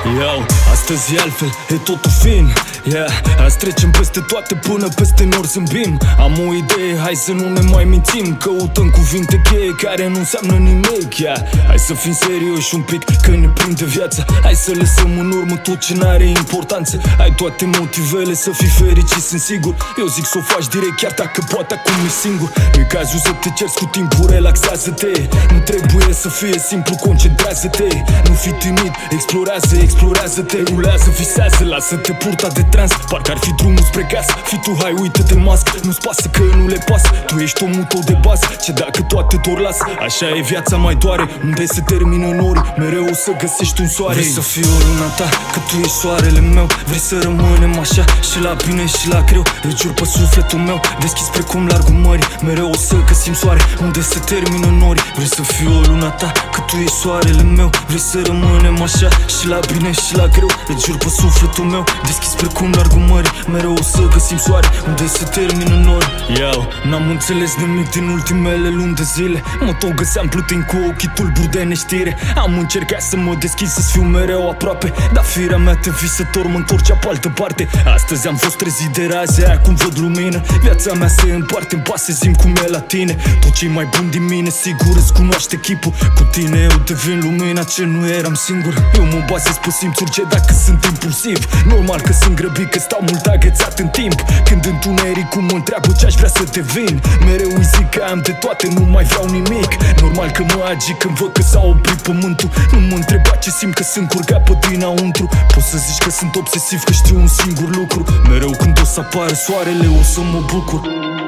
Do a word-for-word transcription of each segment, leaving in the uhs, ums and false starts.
Yo, astăzi e altfel, e totul fin. Yeah, azi trecem peste toate până peste nori zâmbim. Am o idee, hai să nu ne mai mințim. Căutăm cuvinte cheie care nu înseamnă nimic. Yeah, hai să fim serioși un pic că ne prinde viața. Hai să lăsăm în urmă tot ce n-are importanță. Ai toate motivele să fii fericit, sunt sigur. Eu zic să o faci direct chiar dacă poate acum e singur. Nu-i cazul să te ceri cu timpul, relaxează-te. Nu trebuie să fie simplu, concentrează-te. Nu fi timid, explorează, explorează-te. Rulează, visează, lasă-te purta de trans. Parcă ar fi drumul spre casă. Fii tu, hai, uită-te în mască. Nu-ți pasă că nu le pasă. Tu ești omul tău de bază. Ce dacă toate dor las. Așa e viața, mai doare. Unde se termină nori, mereu o să găsești un soare. Vrei să fiu o luna ta, că tu ești soarele meu. Vrei să rămânem așa, și la bine și la greu. Îți jur pe sufletul meu, deschis precum largul mării. Mereu o să găsim soare, unde se termină nori. Vrei să fiu o luna ta, că tu ești soarele meu. Vrei să rămânem așa, și la bine și la greu. Îți jur pe sufletul meu, deschis precum largul mării. Mereu o să găsim soare, unde se termină nori. Yo, n-am înțeles nimic din ultimele luni de zile. Mă tot găseam plutind cu ochii tulburi de neștire. Am încercat să mă deschid, să-ți fiu mereu aproape. Dar firea mea de visător mă întorcea pe altă parte. Astăzi am fost trezit de raze, acum văd lumină. Viața mea se împarte în pase, zi cum e la tine. Tot ce-i mai bun din mine, sigur îți cunoaște chipul. Cu tine eu devin lumina ce nu eram singur. Eu mă bazez pe simțuri, ce dacă sunt impulsiv. Normal că sunt grăbit, că stau mult agățat în timp. Când întunericul mă întreabă ce-aș vrea să devin. Mereu îi zic că am de toate, nu mai vreau nimic. Normal că mă agic când văd că s-a oprit pământul. Nu mă întreba ce simt, că sunt curgat pe dinăuntru. Poți să zici că sunt obsesiv, că știu un singur lucru. Mereu când o să apară soarele o să mă bucur.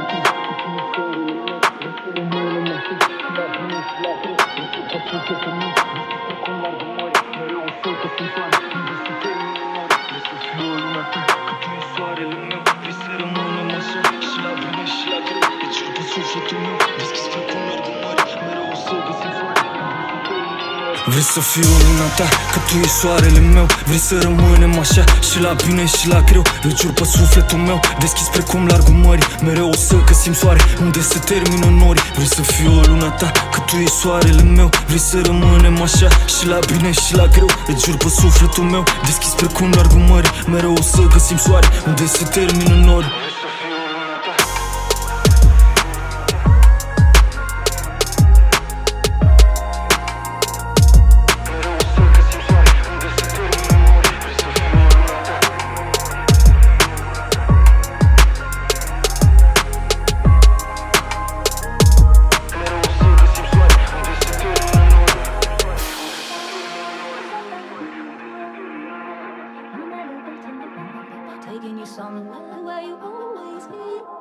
Vrei să fiu luna ta, că tu ești soarele meu. Vrei să rămânem așa, și la bine și la greu. Îți jur pe sufletul meu, deschis precum largul mării. Mereu o să găsim soare, unde se termină nori. Vrei să fiu o luna ta, că tu ești soarele meu. Vrei să rămânem așa, și la bine și la greu. Îți jur pe sufletul meu, deschis precum largul mării. Mereu o să găsim soare, unde se termină nori. Taking you somewhere where you always be.